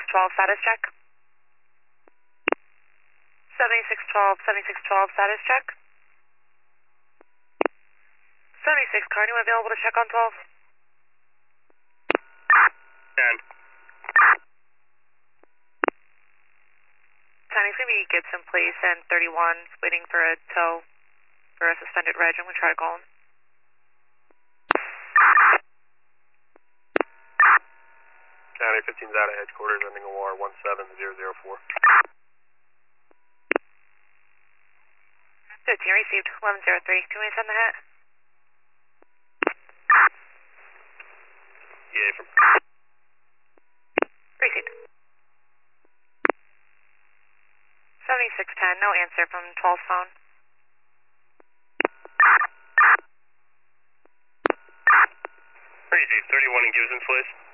7612, status check. 7612, status check. 76, car, anyone available to check on 12? 10. 10, it's going to be Gibson Place and 31, waiting for a tow for a suspended reg. I'm going to try to call him. County 15's out of headquarters, ending OR 17004. 15 received, 1103. Can we send the hat? Yeah, from Received. 7610, no answer from 12's phone. Received, 31 in Gibson's Place.